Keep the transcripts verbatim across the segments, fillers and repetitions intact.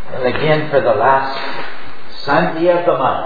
And again, for the last Sunday of the month,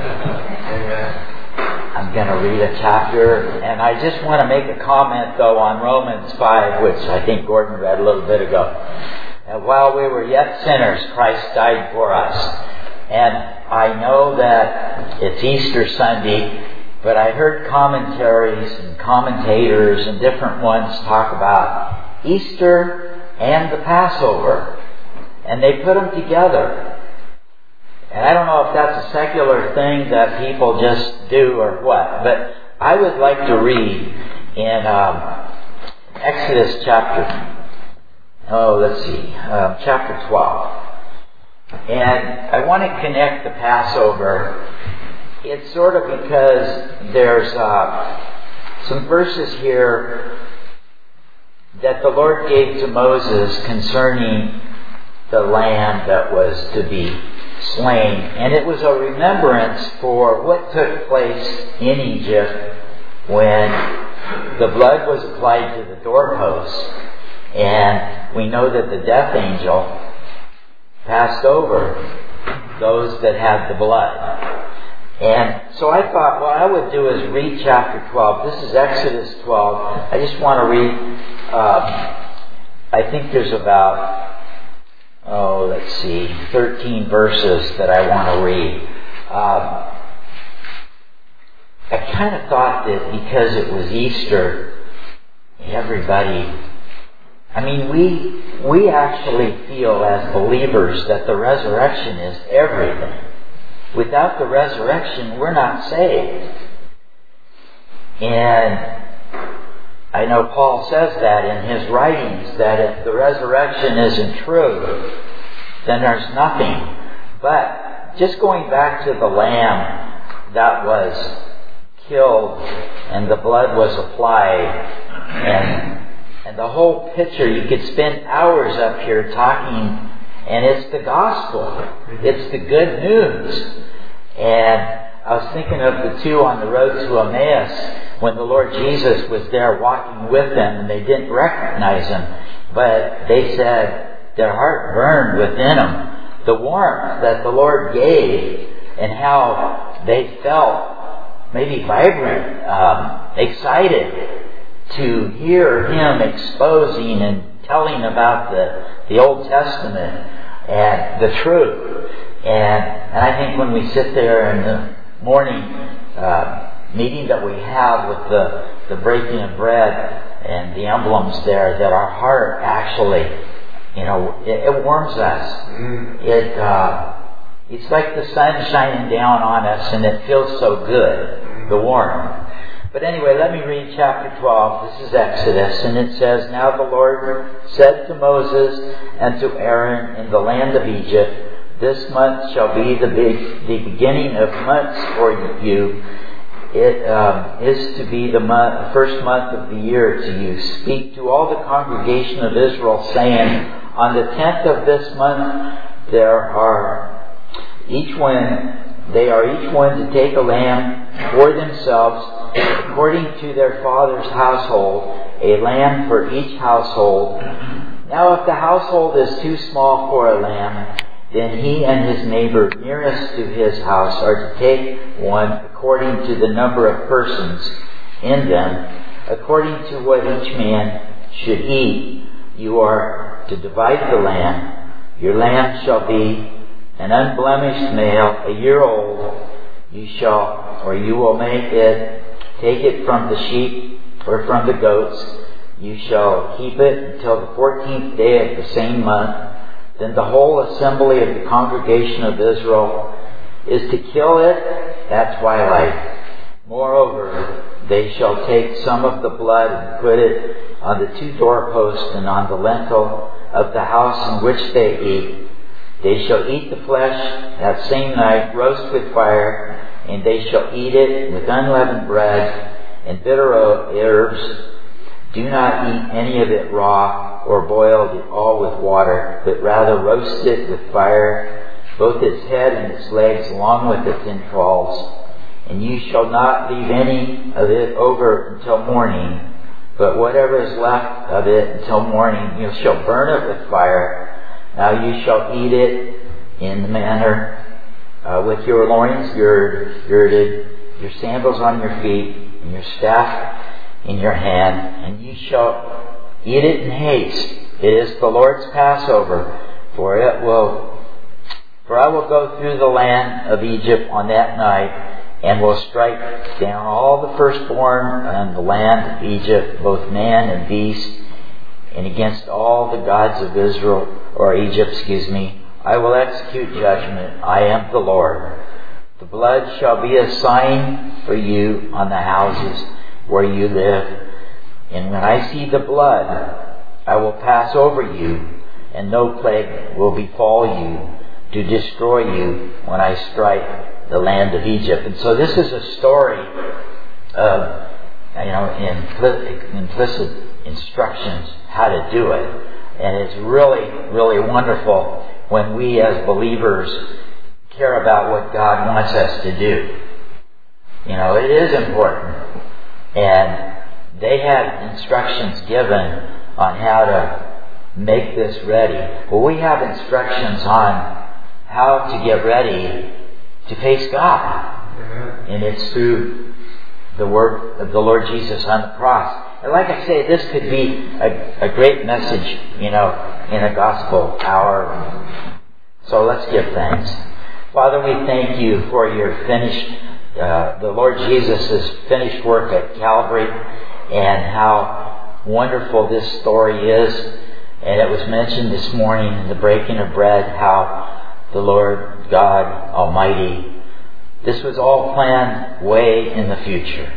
I'm going to read a chapter, and I just want to make a comment, though, on Romans five, which I think Gordon read a little bit ago. And while we were yet sinners, Christ died for us. And I know that it's Easter Sunday, but I heard commentaries and commentators and different ones talk about Easter and the Passover. And they put them together. And I don't know if that's a secular thing that people just do or what. But I would like to read in um, Exodus chapter, oh, let's see, uh, chapter twelve. And I want to connect the Passover. It's sort of because there's uh, some verses here that the Lord gave to Moses concerning the lamb that was to be slain. And it was a remembrance for what took place in Egypt when the blood was applied to the doorposts. And we know that the death angel passed over those that had the blood. And so I thought what I would do is read chapter twelve. This is Exodus twelve. I just want to read, um, I think there's about Oh, let's see, thirteen verses that I want to read. Um, I kind of thought that because it was Easter, everybody, I mean, we we actually feel as believers that the resurrection is everything. Without the resurrection, we're not saved. And I know Paul says that in his writings, that if the resurrection isn't true, then there's nothing. But just going back to the lamb that was killed and the blood was applied, and and the whole picture, you could spend hours up here talking, and it's the gospel. It's the good news. And I was thinking of the two on the road to Emmaus, when the Lord Jesus was there walking with them, and they didn't recognize Him, but they said their heart burned within them. The warmth that the Lord gave, and how they felt maybe vibrant, um, excited to hear Him exposing and telling about the, the Old Testament and the truth. And, and I think when we sit there in the morning uh, meeting that we have with the, the breaking of bread and the emblems there, that our heart actually, you know, it, it warms us. Mm. It uh, it's like the sun shining down on us, and it feels so good, the warmth. But anyway, let me read chapter twelve. This is Exodus, and it says, "Now the Lord said to Moses and to Aaron in the land of Egypt, this month shall be the, big, the beginning of months for you. It um, is to be the month, first month of the year to you. Speak to all the congregation of Israel, saying, on the tenth of this month there are each one, they are each one to take a lamb for themselves, according to their father's household, a lamb for each household. Now if the household is too small for a lamb, then he and his neighbor nearest to his house are to take one according to the number of persons in them, according to what each man should eat. You are to divide the lamb. Your lamb shall be an unblemished male, a year old. You shall, or you will make it, take it from the sheep or from the goats. You shall keep it until the fourteenth day of the same month. Then the whole assembly of the congregation of Israel is to kill it at twilight. Moreover, they shall take some of the blood and put it on the two doorposts and on the lintel of the house in which they eat. They shall eat the flesh that same night, roast with fire, and they shall eat it with unleavened bread and bitter herbs. Do not eat any of it raw or boiled at all with water, but rather roast it with fire, both its head and its legs along with its entrails. And you shall not leave any of it over until morning, but whatever is left of it until morning you shall burn it with fire. Now you shall eat it in the manner uh, with your loins girded, your sandals on your feet, and your staff in your hand, and you shall eat it in haste. It is the Lord's Passover, for it will, for I will go through the land of Egypt on that night, and will strike down all the firstborn on the land of Egypt, both man and beast, and against all the gods of Israel, or Egypt, excuse me, I will execute judgment. I am the Lord. The blood shall be a sign for you on the houses where you live. And when I see the blood, I will pass over you, and no plague will befall you to destroy you when I strike the land of Egypt. And so this is a story of, you know, implicit, implicit instructions how to do it. And it's really, really wonderful when we as believers care about what God wants us to do. You know, it is important. And they had instructions given on how to make this ready. Well, we have instructions on how to get ready to face God. And it's through the work of the Lord Jesus on the cross. And like I say, this could be a, a great message, you know, in a gospel hour. So let's give thanks. Father, we thank you for your finished, uh, the Lord Jesus' finished work at Calvary, and how wonderful this story is. And it was mentioned this morning in the breaking of bread, how the Lord God Almighty, this was all planned way in the future.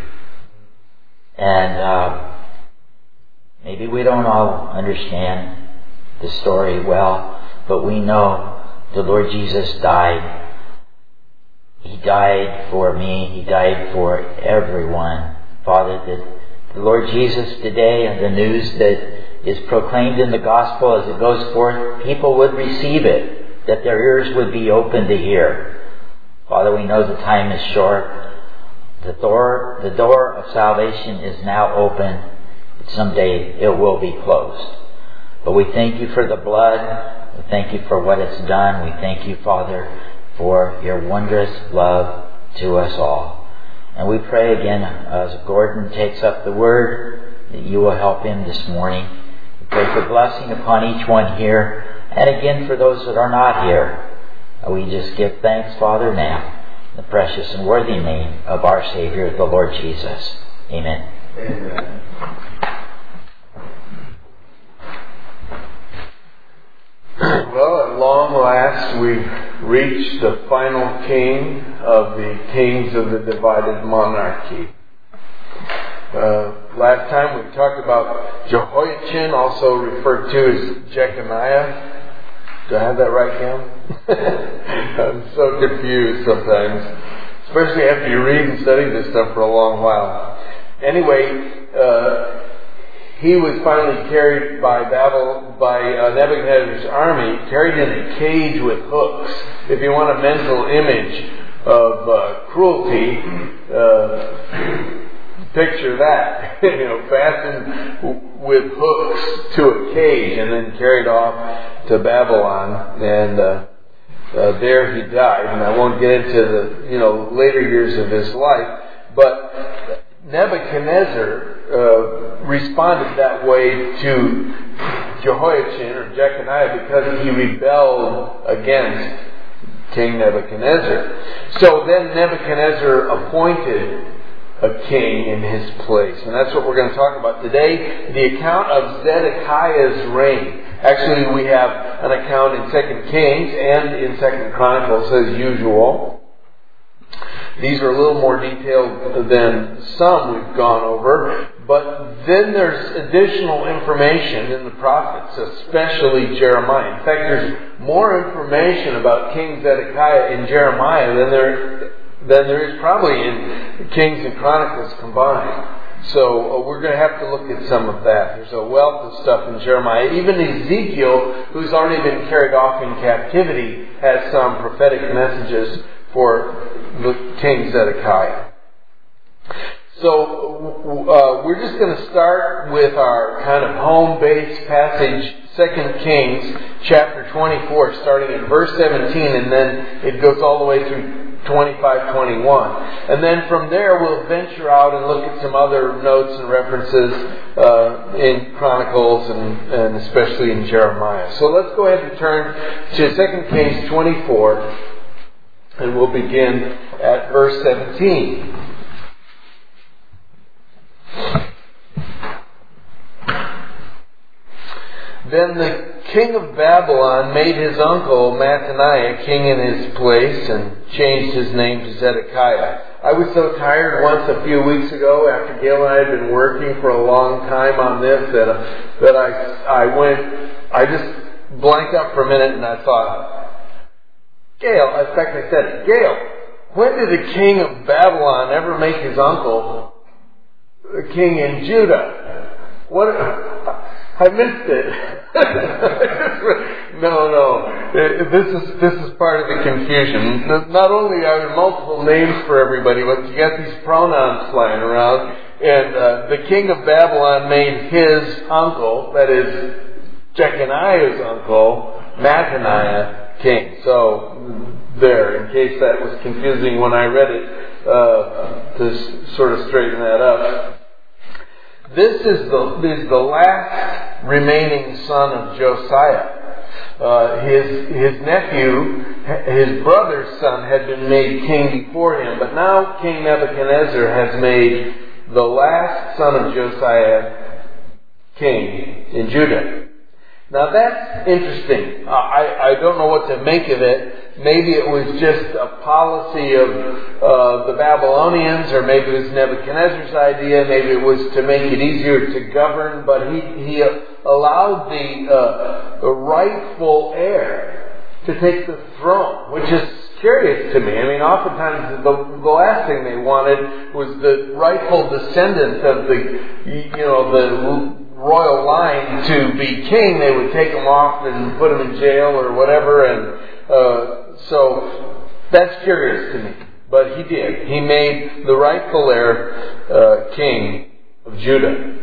And uh, maybe we don't all understand the story well, but we know the Lord Jesus died. He died for me. He died for everyone. Father, that the Lord Jesus today and the news that is proclaimed in the gospel as it goes forth, people would receive it, that their ears would be open to hear. Father, we know the time is short. The door, the door of salvation is now open. Someday it will be closed. But we thank you for the blood. We thank you for what it's done. We thank you, Father, for your wondrous love to us all. And we pray again, as Gordon takes up the word, that you will help him this morning. We pray for blessing upon each one here, and again for those that are not here. We just give thanks, Father, now, in the precious and worthy name of our Savior, the Lord Jesus. Amen. Amen. Well, at long last, we've reached the final king of the kings of the divided monarchy. Uh, last time we talked about Jehoiachin, also referred to as Jeconiah. Do I have that right, Cam? I'm so confused sometimes, especially after you read and study this stuff for a long while. Anyway, uh, he was finally carried by Babel, by uh, Nebuchadnezzar's army, carried in a cage with hooks. If you want a mental image of uh, cruelty, uh, picture that. you know, fastened with hooks to a cage and then carried off to Babylon. And uh, uh, there he died. And I won't get into the you know later years of his life, but Nebuchadnezzar uh, responded that way to Jehoiachin or Jeconiah because he rebelled against King Nebuchadnezzar. So then Nebuchadnezzar appointed a king in his place. And that's what we're going to talk about today. The account of Zedekiah's reign. Actually, we have an account in Second Kings and in Second Chronicles as usual. These are a little more detailed than some we've gone over. But then there's additional information in the prophets, especially Jeremiah. In fact, there's more information about King Zedekiah in Jeremiah than there, than there is probably in Kings and Chronicles combined. So uh, we're going to have to look at some of that. There's a wealth of stuff in Jeremiah. Even Ezekiel, who's already been carried off in captivity, has some prophetic messages for King Zedekiah. So uh, we're just going to start with our kind of home-based passage Second Kings chapter twenty-four, starting at verse seventeen, and then it goes all the way through twenty-five, twenty-one. And then from there we'll venture out and look at some other notes and references uh, in Chronicles and, and especially in Jeremiah. So let's go ahead and turn to Second Kings twenty-four, and we'll begin at verse seventeen. Then the king of Babylon made his uncle Mattaniah king in his place and changed his name to Zedekiah. I was so tired once a few weeks ago after Gail and I had been working for a long time on this that, uh, that I, I went, I just blanked up for a minute and I thought, Gail, in fact I said, Gail, when did the king of Babylon ever make his uncle a king in Judah? What? I missed it. no, no. This is this is part of the confusion. Not only are there multiple names for everybody, but you got these pronouns flying around. And uh, the king of Babylon made his uncle, that is Jeconiah's uncle, Mattaniah, king. So there, in case that was confusing when I read it, uh, to sort of straighten that up. This is the, is the last remaining son of Josiah. Uh, his, his nephew, his brother's son, had been made king before him, but now King Nebuchadnezzar has made the last son of Josiah king in Judah. Now that's interesting. I, I don't know what to make of it. Maybe it was just a policy of uh, the Babylonians, or maybe it was Nebuchadnezzar's idea. Maybe it was to make it easier to govern, but he, he allowed the, uh, the rightful heir to take the throne, which is curious to me. I mean, oftentimes the, the last thing they wanted was the rightful descendant of the, you know, the royal line to be king. They would take him off and put him in jail or whatever, and uh, so that's curious to me. But he did. He made the rightful heir uh, king of Judah.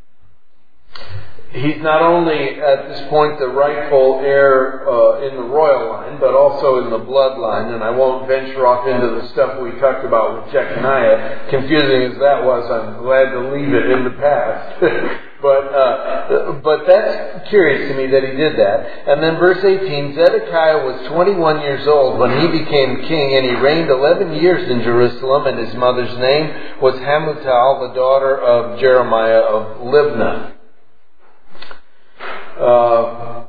He's not only at this point the rightful heir uh, in the royal line, but also in the bloodline. And I won't venture off into the stuff we talked about with Jeconiah. Confusing as that was, I'm glad to leave it in the past. But uh, but that's curious to me that he did that. And then verse eighteen, Zedekiah was twenty-one years old when he became king, and he reigned eleven years in Jerusalem, and his mother's name was Hamutal, the daughter of Jeremiah of Libnah. Uh,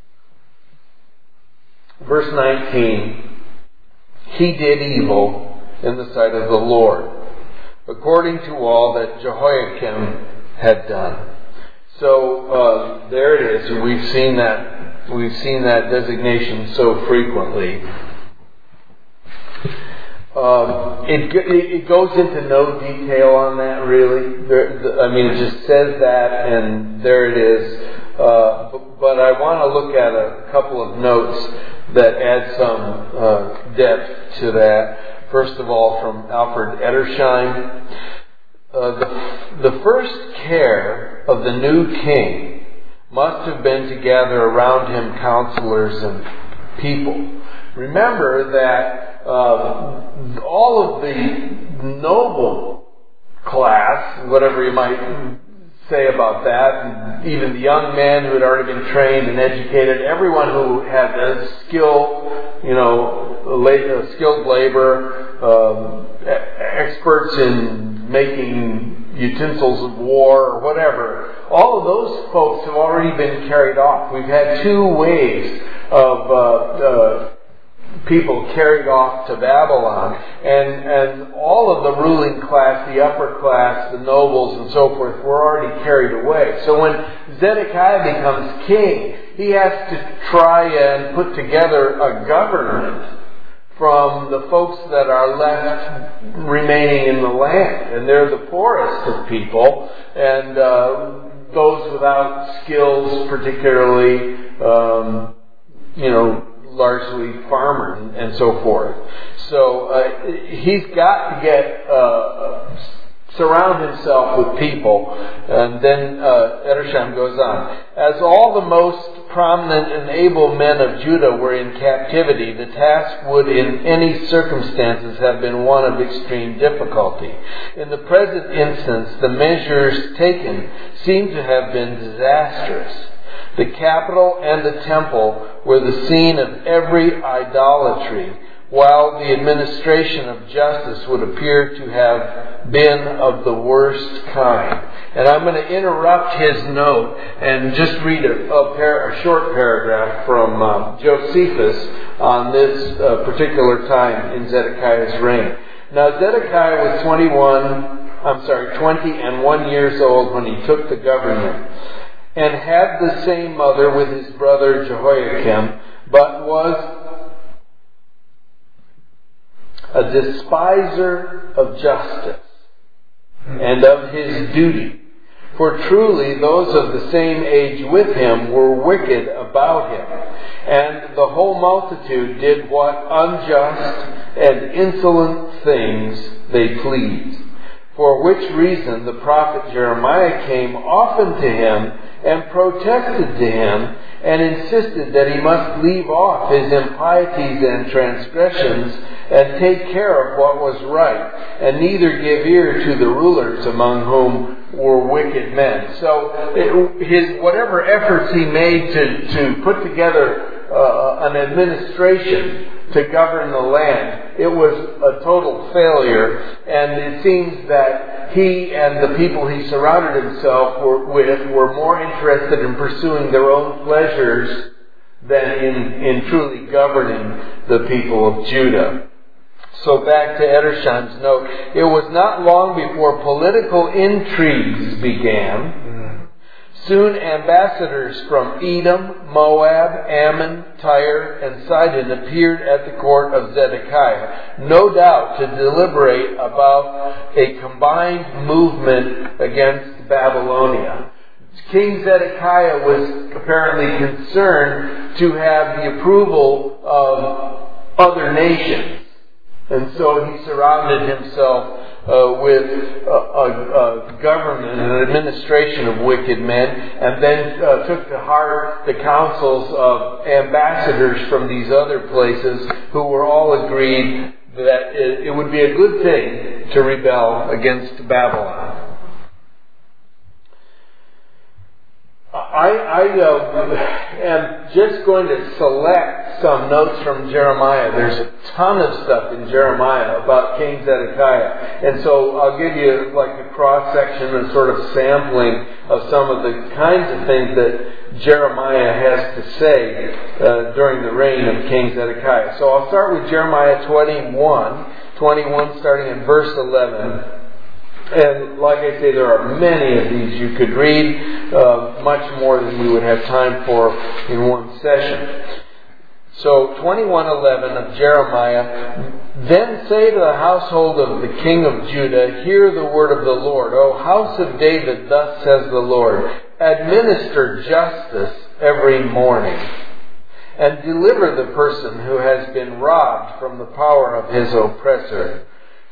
verse nineteen, he did evil in the sight of the Lord, according to all that Jehoiakim had done. So uh, there it is. We've seen that. We've seen that designation so frequently. Um, it, it it goes into no detail on that really. There, the, I mean, it just says that, and there it is. Uh, but, but I want to look at a couple of notes that add some uh, depth to that. First of all, from Alfred Edersheim. Uh, the, the first care of the new king must have been to gather around him counselors and people. Remember that uh, all of the noble class, whatever you might say about that, even the young men who had already been trained and educated, everyone who had a skill, you know, skilled labor, um, experts in making utensils of war or whatever, all of those folks have already been carried off. We've had two waves of uh, uh, people carried off to Babylon, and and all of the ruling class, the upper class, the nobles and so forth, were already carried away. So when Zedekiah becomes king, he has to try and put together a government from the folks that are left remaining in the land. And they're the poorest of people, and uh, those without skills, particularly, um, you know, largely farmers and so forth. So uh, he's got to get uh, surround himself with people. And then uh, Edersheim goes on. As all the most prominent and able men of Judah were in captivity, the task would in any circumstances have been one of extreme difficulty. In the present instance, the measures taken seem to have been disastrous. The capital and the temple were the scene of every idolatry, while the administration of justice would appear to have been of the worst kind. And I'm going to interrupt his note and just read a, a, par- a short paragraph from uh, Josephus on this uh, particular time in Zedekiah's reign. Now Zedekiah was twenty-one, I'm sorry, twenty and one years old when he took the government, and had the same mother with his brother Jehoiakim, but was a despiser of justice and of his duty. For truly those of the same age with him were wicked about him, and the whole multitude did what unjust and insolent things they pleased. For which reason the prophet Jeremiah came often to him and protested to him and insisted that he must leave off his impieties and transgressions and take care of what was right, and neither give ear to the rulers among whom were wicked men. So it, his whatever efforts he made to, to put together uh, an administration to govern the land, it was a total failure, and it seems that he and the people he surrounded himself were, with were more interested in pursuing their own pleasures than in, in truly governing the people of Judah. So back to Edersheim's note. It was not long before political intrigues began. Soon ambassadors from Edom, Moab, Ammon, Tyre, and Sidon appeared at the court of Zedekiah, no doubt to deliberate about a combined movement against Babylonia. King Zedekiah was apparently concerned to have the approval of other nations. And so he surrounded himself uh, with a, a, a government, an administration of wicked men, and then uh, took to heart the counsels of ambassadors from these other places who were all agreed that it, it would be a good thing to rebel against Babylon. I, I uh, am just going to select some notes from Jeremiah. There's a ton of stuff in Jeremiah about King Zedekiah. And so I'll give you like a cross-section and sort of sampling of some of the kinds of things that Jeremiah has to say uh, during the reign of King Zedekiah. So I'll start with Jeremiah twenty-one, twenty-one starting at verse eleven. And like I say, there are many of these you could read, uh, much more than we would have time for in one session. So twenty-one eleven of Jeremiah, then say to the household of the king of Judah, hear the word of the Lord. O house of David, thus says the Lord, administer justice every morning, and deliver the person who has been robbed from the power of his oppressor,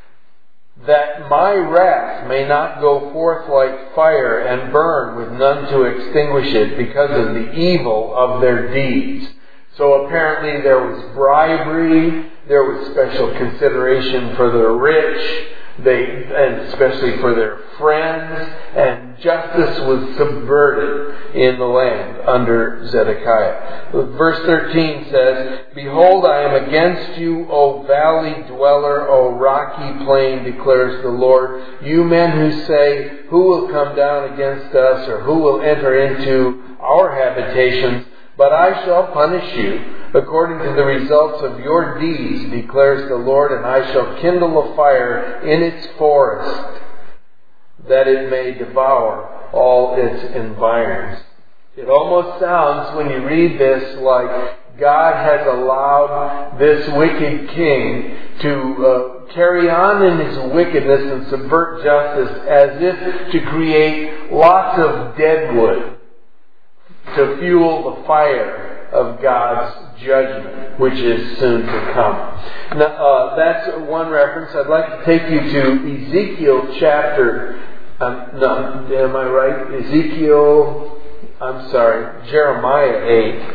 that my wrath may not go forth like fire and burn with none to extinguish it because of the evil of their deeds. So apparently there was bribery, there was special consideration for the rich, they, and especially for their friends, and justice was subverted in the land under Zedekiah. Verse thirteen says, Behold, I am against you, O valley dweller, O rocky plain, declares the Lord. You men who say, who will come down against us, or who will enter into our habitations? But I shall punish you according to the results of your deeds, declares the Lord, and I shall kindle a fire in its forest, that it may devour all its environs. It almost sounds, when you read this, like God has allowed this wicked king to uh, carry on in his wickedness and subvert justice as if to create lots of dead wood to fuel the fire of God's judgment, which is soon to come. Now, uh, that's one reference. I'd like to take you to Ezekiel chapter, um, no, am I right? Ezekiel, I'm sorry, Jeremiah eight.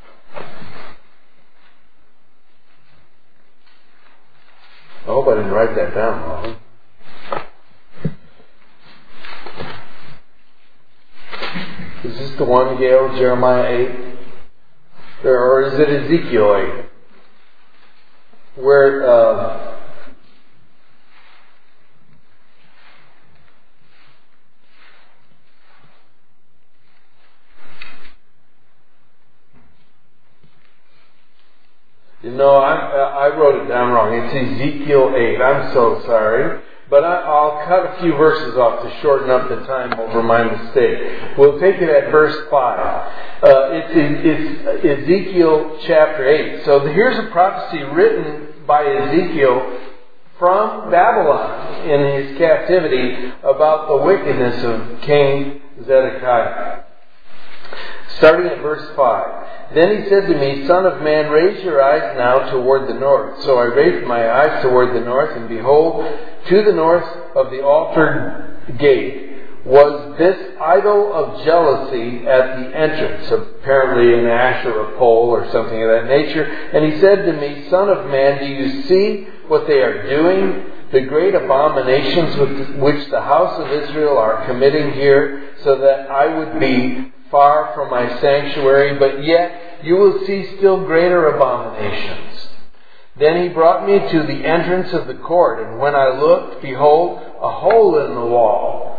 I hope I didn't write that down wrong. Is this the one, Gail, Jeremiah eight? Or is it Ezekiel eight? Where, uh, you know, I, I wrote it down wrong. It's Ezekiel eight. I'm so sorry. But I, I'll cut a few verses off to shorten up the time over my mistake. We'll take it at verse five. Uh, it's, it's Ezekiel chapter eight. So here's a prophecy written by Ezekiel from Babylon in his captivity about the wickedness of King Zedekiah. Starting at verse five. Then he said to me, Son of man, raise your eyes now toward the north. So I raised my eyes toward the north, and behold, to the north of the altar gate was this idol of jealousy at the entrance, apparently an Asherah pole or something of that nature. And he said to me, Son of man, do you see what they are doing? The great abominations which the house of Israel are committing here, so that I would be far from my sanctuary, but yet you will see still greater abominations. Then he brought me to the entrance of the court, and when I looked, behold, a hole in the wall.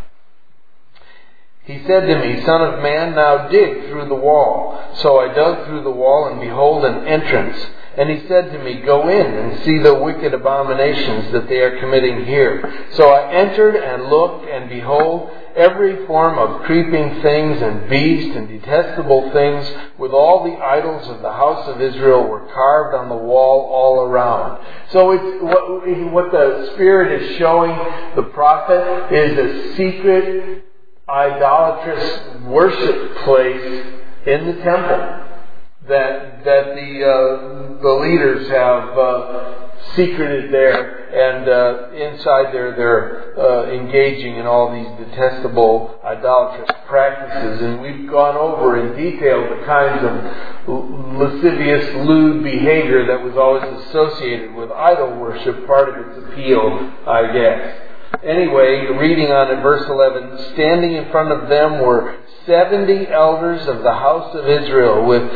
He said to me, Son of man, now dig through the wall. So I dug through the wall, and behold, an entrance. And he said to me, Go in and see the wicked abominations that they are committing here. So I entered and looked, and behold, every form of creeping things and beast and detestable things with all the idols of the house of Israel were carved on the wall all around. So it's, what, what the Spirit is showing the prophet is a secret idolatrous worship place in the temple that that the uh, the leaders have uh, secreted there, and uh, inside there they're uh, engaging in all these detestable idolatrous practices. And we've gone over in detail the kinds of lascivious, lewd behavior that was always associated with idol worship, part of its appeal, I guess. Anyway, reading on in verse eleven, standing in front of them were seventy elders of the house of Israel, with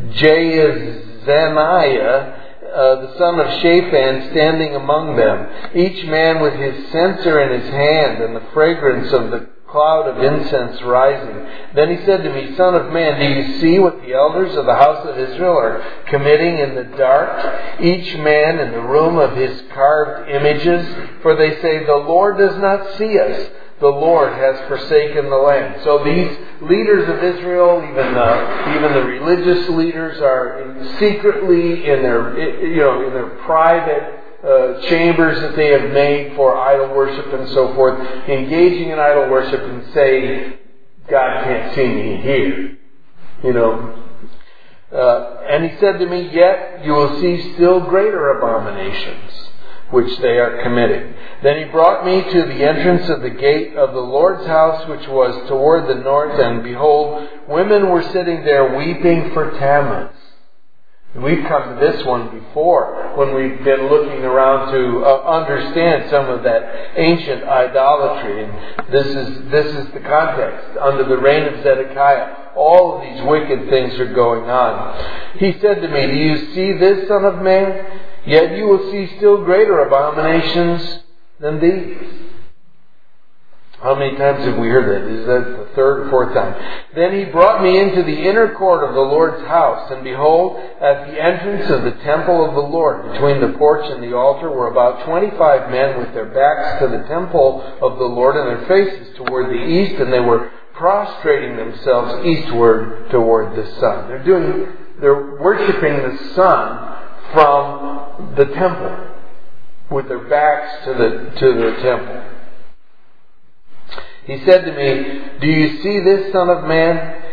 Jaazaniah, uh, the son of Shaphan, standing among them, each man with his censer in his hand, and the fragrance of the cloud of incense rising. Then he said to me, Son of man, do you see what the elders of the house of Israel are committing in the dark, each man in the room of his carved images? For they say, the Lord does not see us. The Lord has forsaken the land. So these leaders of Israel, even the, even the religious leaders, are secretly in their, you know, in their private Uh, chambers that they have made for idol worship and so forth, engaging in idol worship and saying, God can't see me here. You know. Uh, and he said to me, yet you will see still greater abominations which they are committing. Then he brought me to the entrance of the gate of the Lord's house, which was toward the north, and behold, women were sitting there weeping for Tammuz. We've come to this one before when we've been looking around to uh, understand some of that ancient idolatry. And this is this is the context. Under the reign of Zedekiah, all of these wicked things are going on. He said to me, do you see this, Son of man? Yet you will see still greater abominations than these. How many times have we heard that? Is that the third or fourth time? Then he brought me into the inner court of the Lord's house, and behold, at the entrance of the temple of the Lord, between the porch and the altar, were about twenty-five men with their backs to the temple of the Lord and their faces toward the east, and they were prostrating themselves eastward toward the sun. They're doing, they're worshiping the sun from the temple, with their backs to the to the temple. He said to me, do you see this, Son of man?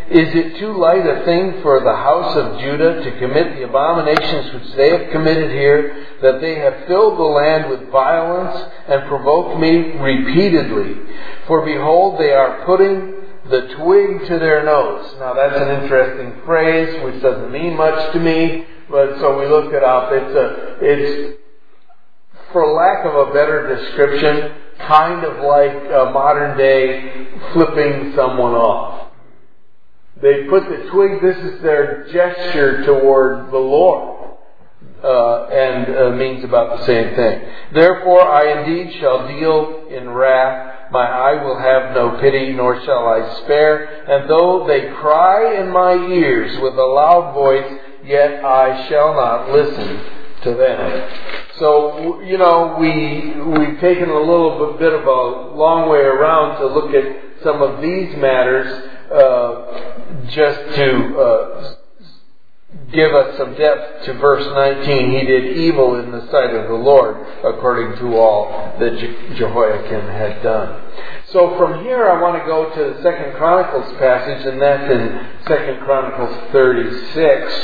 is it too light a thing for the house of Judah to commit the abominations which they have committed here, that they have filled the land with violence and provoked me repeatedly? For behold, they are putting the twig to their nose. Now that's an interesting phrase which doesn't mean much to me, but so we looked it up. It's a, it's, for lack of a better description, kind of like a modern day flipping someone off. They put the twig, this is their gesture toward the Lord, uh, and uh, means about the same thing. Therefore I indeed shall deal in wrath, my eye will have no pity, nor shall I spare, and though they cry in my ears with a loud voice, yet I shall not listen to them. So, you know, we, we've taken a little bit of a long way around to look at some of these matters, uh, just to uh, give us some depth to verse nineteen. He did evil in the sight of the Lord, according to all that Je- Jehoiakim had done. So from here I want to go to the Second Chronicles passage, and that's in Second Chronicles thirty-six.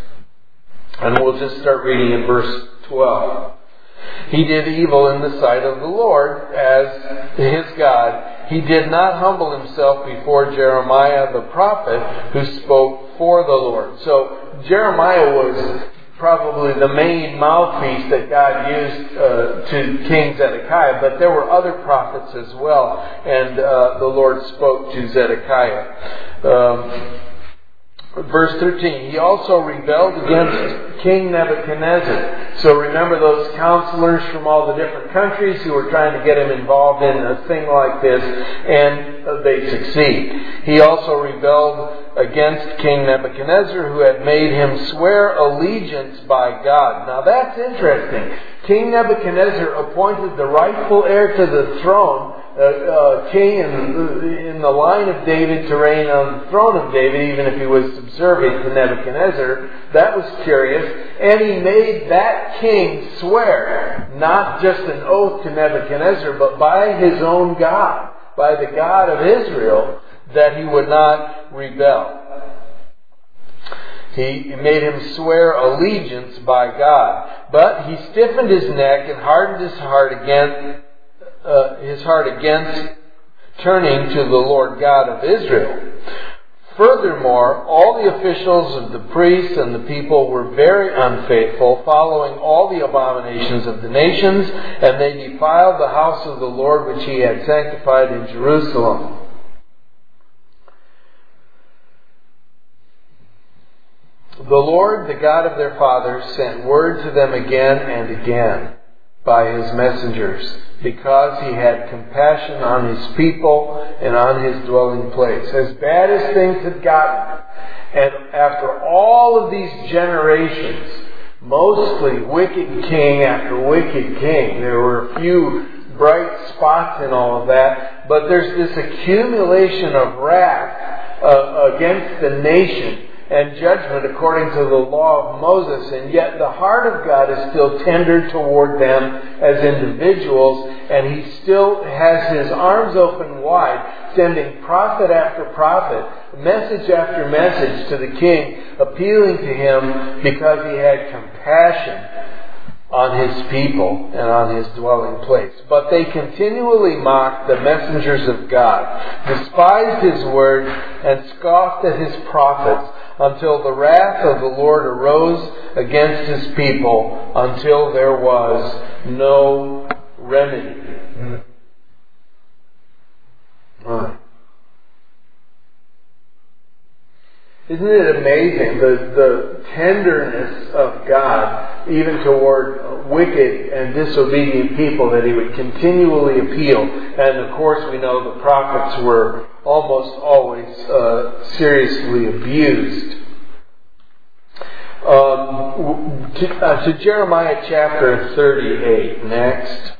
And we'll just start reading in verse twelve. He did evil in the sight of the Lord as his God. He did not humble himself before Jeremiah the prophet, who spoke for the Lord. So Jeremiah was probably the main mouthpiece that God used uh, to King Zedekiah, but there were other prophets as well, and uh, the Lord spoke to Zedekiah. Um, Verse thirteen, he also rebelled against King Nebuchadnezzar. So remember those counselors from all the different countries who were trying to get him involved in a thing like this, and they succeed. He also rebelled against King Nebuchadnezzar, who had made him swear allegiance by God. Now that's interesting. King Nebuchadnezzar appointed the rightful heir to the throne, Uh, uh, king in, in the line of David to reign on the throne of David, even if he was subservient to Nebuchadnezzar. That was curious. And he made that king swear, not just an oath to Nebuchadnezzar, but by his own God, by the God of Israel, that he would not rebel. He made him swear allegiance by God. But he stiffened his neck and hardened his heart against Uh, his heart against turning to the Lord God of Israel. Furthermore, all the officials of the priests and the people were very unfaithful, following all the abominations of the nations, and they defiled the house of the Lord which he had sanctified in Jerusalem. The Lord, the God of their fathers, sent word to them again and again by his messengers, because he had compassion on his people and on his dwelling place. As bad as things had gotten, and after all of these generations, mostly wicked king after wicked king, there were a few bright spots in all of that, but there's this accumulation of wrath uh, against the nation and judgment according to the law of Moses, and yet the heart of God is still tender toward them as individuals, and he still has his arms open wide, sending prophet after prophet, message after message to the king, appealing to him because he had compassion on his people and on his dwelling place. But they continually mocked the messengers of God, despised his word, and scoffed at his prophets, until the wrath of the Lord arose against his people, until there was no remedy. Right. Isn't it amazing, the, the tenderness of God, even toward wicked and disobedient people, that he would continually appeal. And of course we know the prophets were almost always uh, seriously abused. Um, to, uh, to Jeremiah chapter thirty-eight next.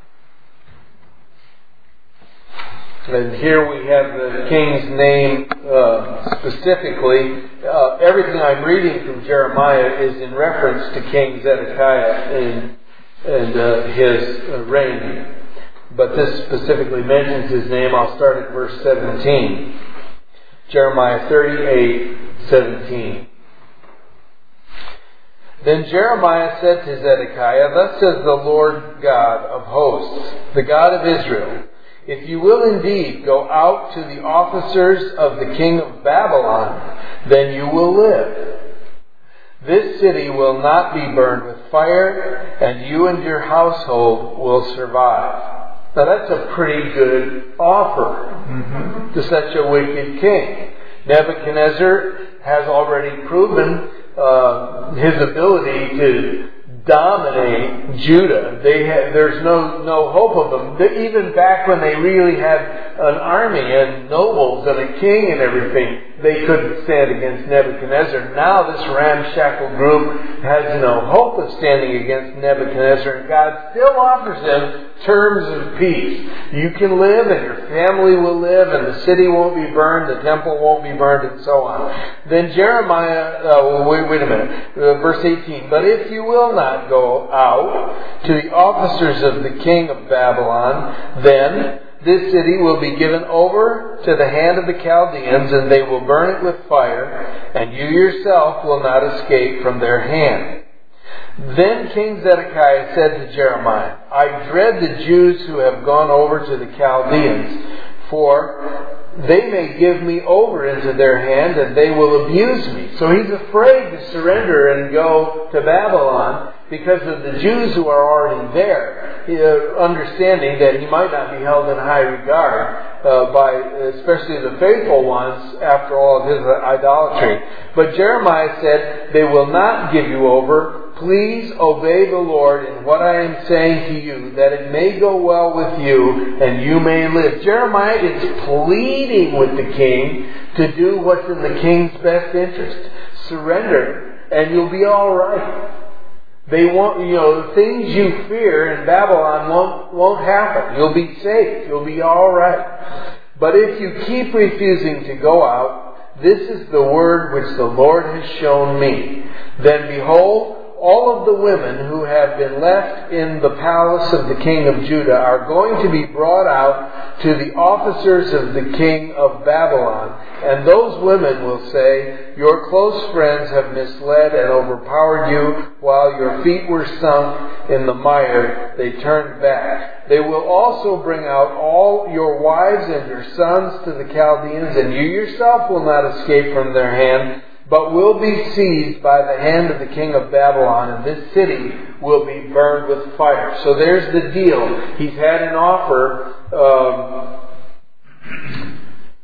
And here we have the king's name uh, specifically. Uh, everything I'm reading from Jeremiah is in reference to King Zedekiah and, and uh, his uh, reign. But this specifically mentions his name. I'll start at verse seventeen. Jeremiah thirty-eight seventeen. Then Jeremiah said to Zedekiah, Thus says the Lord God of hosts, the God of Israel, If you will indeed go out to the officers of the king of Babylon, then you will live. This city will not be burned with fire, and you and your household will survive. Now that's a pretty good offer mm-hmm. to such a wicked king. Nebuchadnezzar has already proven uh, his ability to dominate Judah. They had, there's no no hope of them. They, even back when they really had an army and nobles and a king and everything, they couldn't stand against Nebuchadnezzar. Now this ramshackle group has no hope of standing against Nebuchadnezzar, and God still offers them terms of peace. You can live, and your family will live, and the city won't be burned, the temple won't be burned, and so on. Then Jeremiah, uh, wait, wait a minute, uh, verse eighteen, But if you will not go out to the officers of the king of Babylon, then this city will be given over to the hand of the Chaldeans, and they will burn it with fire, and you yourself will not escape from their hand. Then King Zedekiah said to Jeremiah, I dread the Jews who have gone over to the Chaldeans, for they may give me over into their hand, and they will abuse me. So he's afraid to surrender and go to Babylon because of the Jews who are already there, uh, understanding that he might not be held in high regard uh, by especially the faithful ones after all of his idolatry. But Jeremiah said, They will not give you over. Please obey the Lord in what I am saying to you, that it may go well with you and you may live. Jeremiah is pleading with the king to do what's in the king's best interest. Surrender and you'll be all right. They won't, you know, the things you fear in Babylon won't, won't happen. You'll be safe. You'll be all right. But if you keep refusing to go out, this is the word which the Lord has shown me. Then behold, all of the women who have been left in the palace of the king of Judah are going to be brought out to the officers of the king of Babylon. And those women will say, Your close friends have misled and overpowered you. While your feet were sunk in the mire, they turned back. They will also bring out all your wives and your sons to the Chaldeans, and you yourself will not escape from their hand, but will be seized by the hand of the king of Babylon, and this city will be burned with fire. So there's the deal. He's had an offer. Um,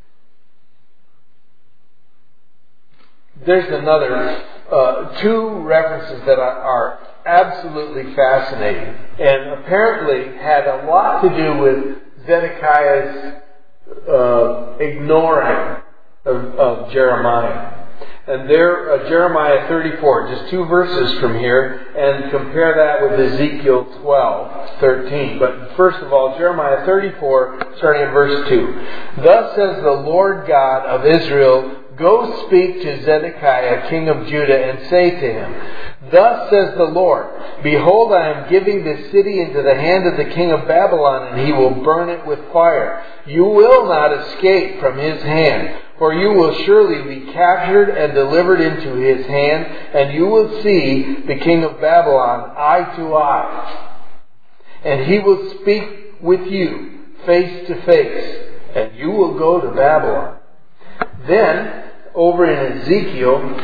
there's another, uh, two references that are absolutely fascinating, and apparently had a lot to do with Zedekiah's uh, ignoring of, of Jeremiah. And there, uh, Jeremiah thirty-four, just two verses from here, and compare that with Ezekiel twelve thirteen. But first of all, Jeremiah thirty-four, starting at verse two. Thus says the Lord God of Israel, Go speak to Zedekiah, king of Judah, and say to him, Thus says the Lord, Behold, I am giving this city into the hand of the king of Babylon, and he will burn it with fire. You will not escape from his hand, for you will surely be captured and delivered into his hand, and you will see the king of Babylon eye to eye. And he will speak with you face to face, and you will go to Babylon. Then, over in Ezekiel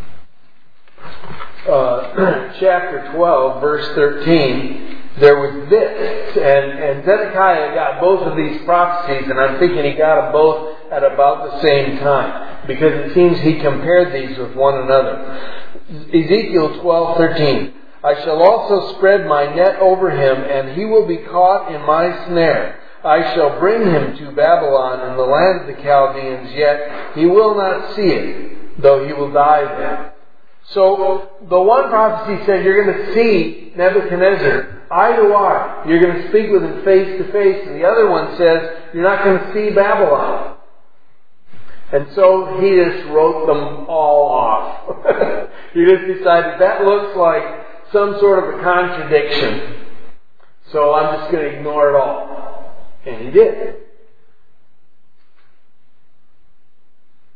uh, chapter twelve, verse thirteen, there was this, and, and Zedekiah got both of these prophecies, and I'm thinking he got them both at about the same time, because it seems he compared these with one another. Ezekiel twelve thirteen, I shall also spread my net over him, and he will be caught in my snare. I shall bring him to Babylon in the land of the Chaldeans, yet he will not see it, though he will die there. So the one prophecy said you're going to see Nebuchadnezzar eye to eye. You're going to speak with him face to face. And the other one says you're not going to see Babylon. And so he just wrote them all off. He just decided that looks like some sort of a contradiction. So I'm just going to ignore it all. And he did.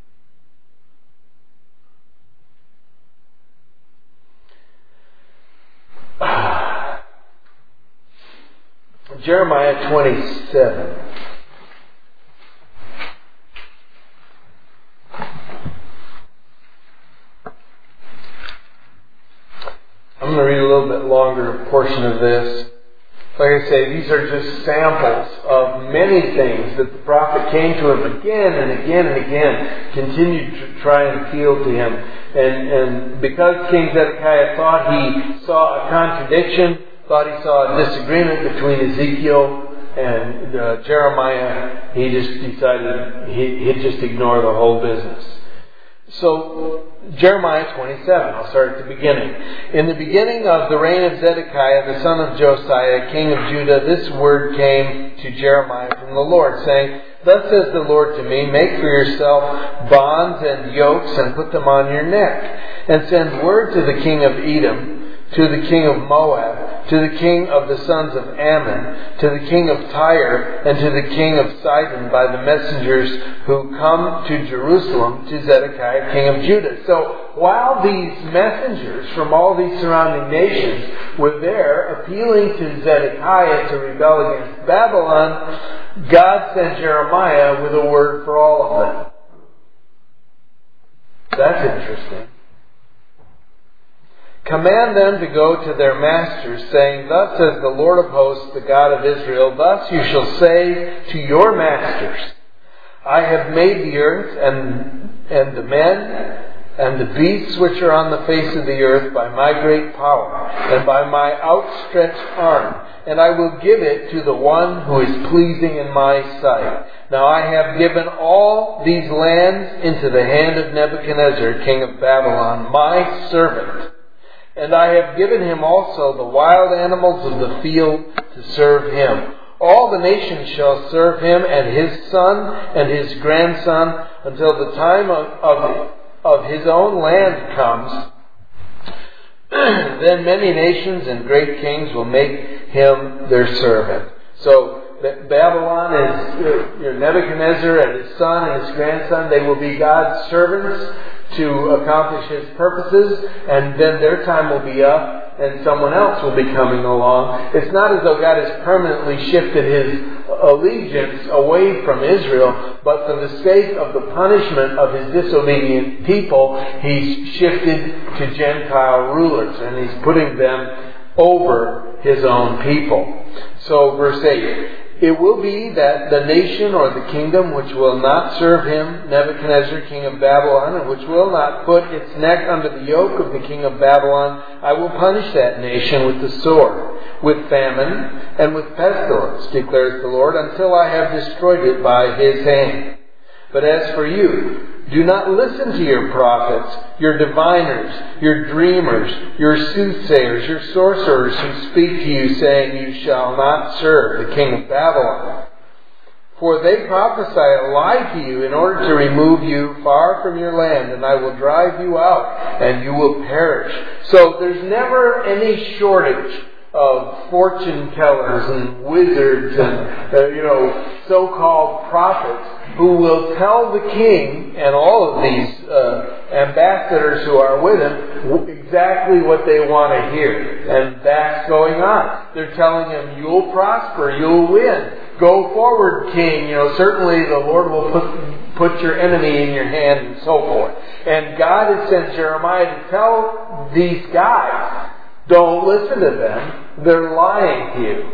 Jeremiah twenty-seven. I'm going to read a little bit longer portion of this. Like I say, these are just samples of many things that the prophet came to him again and again and again, continued to try and appeal to him. And, and because King Zedekiah thought he saw a contradiction, thought he saw a disagreement between Ezekiel and uh, Jeremiah, he just decided he, he'd just ignore the whole business. So, Jeremiah twenty-seven, I'll start at the beginning. In the beginning of the reign of Zedekiah, the son of Josiah, king of Judah, this word came to Jeremiah from the Lord, saying, Thus says the Lord to me, Make for yourself bonds and yokes and put them on your neck, and send word to the king of Edom, to the king of Moab, to the king of the sons of Ammon, to the king of Tyre, and to the king of Sidon by the messengers who come to Jerusalem to Zedekiah, king of Judah. So while these messengers from all these surrounding nations were there appealing to Zedekiah to rebel against Babylon, God sent Jeremiah with a word for all of them. That's interesting. Command them to go to their masters, saying, Thus says the Lord of hosts, the God of Israel, Thus you shall say to your masters, I have made the earth and, and the men and the beasts which are on the face of the earth by my great power and by my outstretched arm, and I will give it to the one who is pleasing in my sight. Now I have given all these lands into the hand of Nebuchadnezzar, king of Babylon, my servant. And I have given him also the wild animals of the field to serve him. All the nations shall serve him and his son and his grandson until the time of, of, of his own land comes. Then many nations and great kings will make him their servant. So Babylon is uh, Nebuchadnezzar and his son and his grandson. They will be God's servants to accomplish his purposes, and then their time will be up and someone else will be coming along. It's not as though God has permanently shifted his allegiance away from Israel, but for the sake of the punishment of his disobedient people, he's shifted to Gentile rulers, and he's putting them over his own people. So verse eight, It will be that the nation or the kingdom which will not serve him, Nebuchadnezzar, king of Babylon, and which will not put its neck under the yoke of the king of Babylon, I will punish that nation with the sword, with famine, and with pestilence, declares the Lord, until I have destroyed it by his hand. But as for you, do not listen to your prophets, your diviners, your dreamers, your soothsayers, your sorcerers who speak to you, saying, You shall not serve the king of Babylon. For they prophesy a lie to you in order to remove you far from your land, and I will drive you out, and you will perish. So there's never any shortage of fortune tellers and wizards and, uh, you know, so-called prophets who will tell the king and all of these uh, ambassadors who are with him exactly what they want to hear. And that's going on. They're telling him, you'll prosper, you'll win. Go forward, king. You know, certainly the Lord will put, put your enemy in your hand and so forth. And God has sent Jeremiah to tell these guys, don't listen to them. They're lying to you.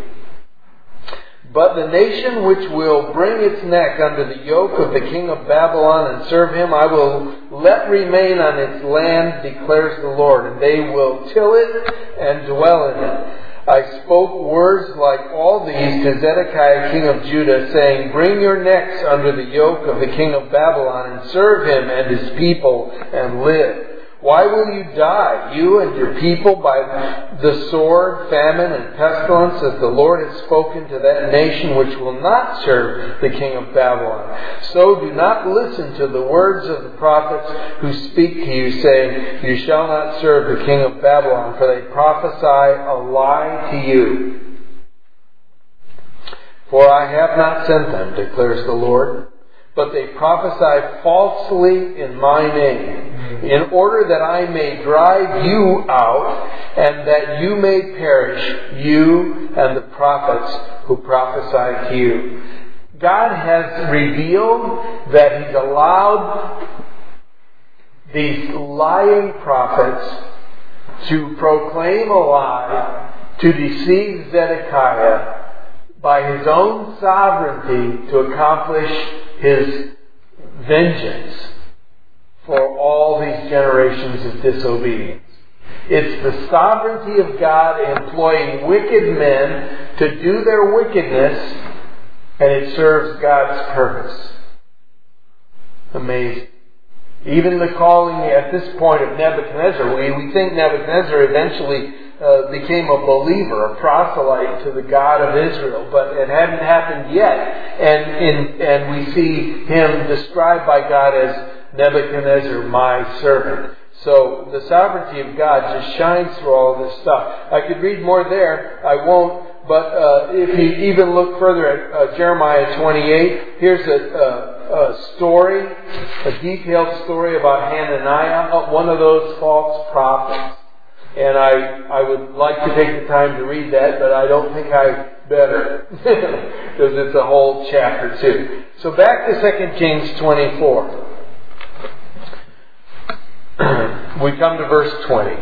But the nation which will bring its neck under the yoke of the king of Babylon and serve him, I will let remain on its land, declares the Lord, and they will till it and dwell in it. I spoke words like all these to Zedekiah, king of Judah, saying, Bring your necks under the yoke of the king of Babylon and serve him and his people and live. Why will you die, you and your people, by the sword, famine, and pestilence, as the Lord has spoken to that nation which will not serve the king of Babylon? So do not listen to the words of the prophets who speak to you, saying, You shall not serve the king of Babylon, for they prophesy a lie to you. For I have not sent them, declares the Lord, but they prophesy falsely in my name. in order that I may drive you out, and that you may perish, you and the prophets who prophesy to you. God has revealed that He's allowed these lying prophets to proclaim a lie, to deceive Zedekiah by his own sovereignty to accomplish his vengeance for all these generations of disobedience. It's the sovereignty of God employing wicked men to do their wickedness, and it serves God's purpose. Amazing. Even the calling at this point of Nebuchadnezzar, we, we think Nebuchadnezzar eventually uh, became a believer, a proselyte to the God of Israel, but it hadn't happened yet. And, in, and we see him described by God as Nebuchadnezzar, my servant. So the sovereignty of God just shines through all of this stuff. I could read more there. I won't. But uh, if you even look further at uh, Jeremiah twenty-eight, here's a, a, a story, a detailed story about Hananiah, one of those false prophets. And I, I would like to take the time to read that, but I don't think I better, because it's a whole chapter too. So back to Second Kings twenty-four. We come to verse twenty.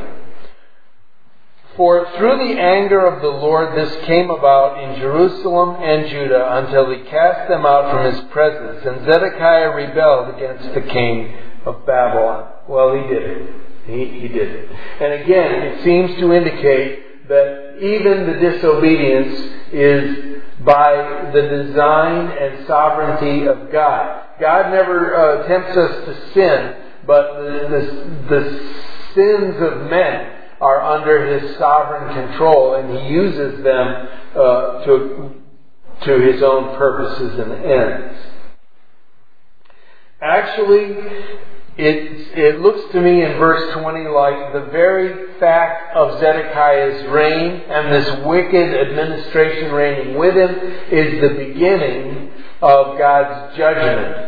For through the anger of the Lord this came about in Jerusalem and Judah until He cast them out from His presence. And Zedekiah rebelled against the king of Babylon. Well, he did it. He, he did it. And again, it seems to indicate that even the disobedience is by the design and sovereignty of God. God never uh, tempts us to sin, but the, the, the sins of men are under His sovereign control, and He uses them uh, to, to His own purposes and ends. Actually, it, it looks to me in verse twenty like the very fact of Zedekiah's reign and this wicked administration reigning with him is the beginning of God's judgment.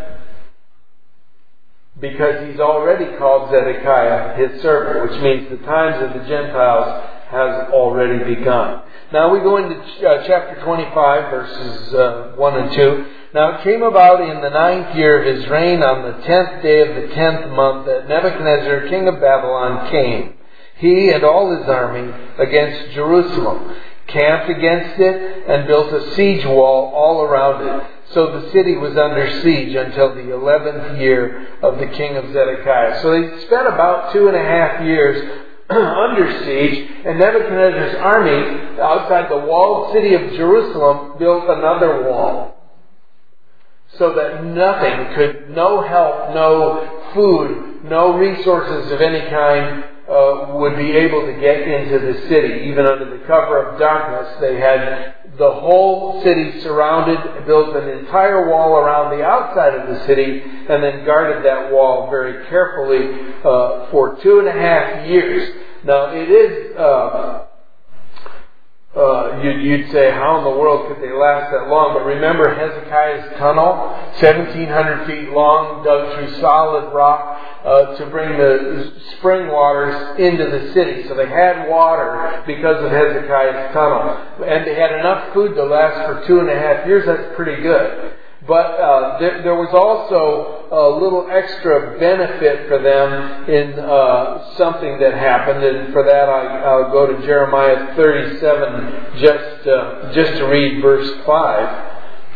Because He's already called Zedekiah His servant, which means the times of the Gentiles has already begun. Now we go into uh, chapter twenty-five, verses uh, one and two. Now it came about in the ninth year of his reign, on the tenth day of the tenth month, that Nebuchadnezzar, king of Babylon, came, he and all his army, against Jerusalem, camped against it, and built a siege wall all around it. So the city was under siege until the eleventh year of the king of Zedekiah. So they spent about two and a half years under siege, and Nebuchadnezzar's army outside the walled city of Jerusalem built another wall. So that nothing could, no help, no food, no resources of any kind uh, would be able to get into the city. Even under the cover of darkness, they had the whole city surrounded, built an entire wall around the outside of the city, and then guarded that wall very carefully uh, for two and a half years. Now, it is, uh, uh, you'd, you'd say, how in the world could they last that long? But remember Hezekiah's tunnel, seventeen hundred feet long, dug through solid rock, Uh, to bring the spring waters into the city. So they had water because of Hezekiah's tunnel. And they had enough food to last for two and a half years. That's pretty good. But uh, there, there was also a little extra benefit for them in uh, something that happened. And for that I, I'll go to Jeremiah thirty-seven just, uh, just to read verse five.